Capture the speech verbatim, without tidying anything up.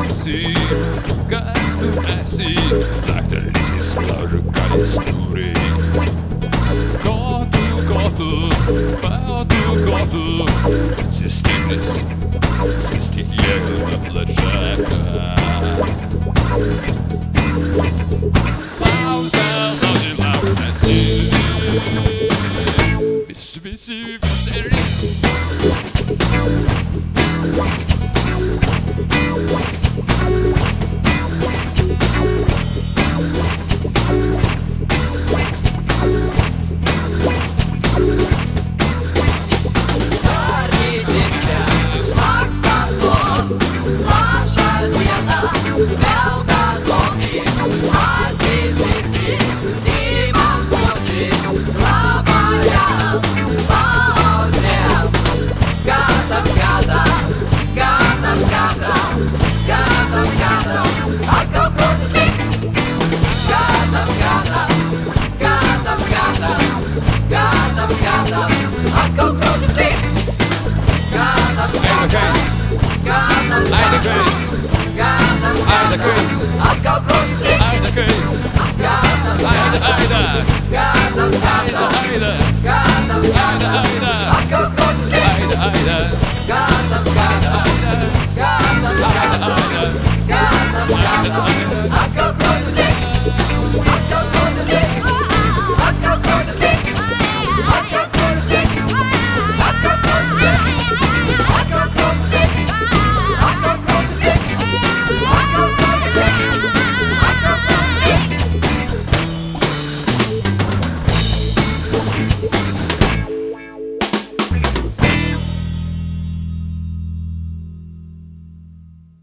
esi, kas tu esi, daktarītis larkanis stūrī. Ko tu, ko tu, vēl tu, ko tu, esi stiklis, sisti jēga plačākā. Lauza, loži, launeci, visi, visi, viseri.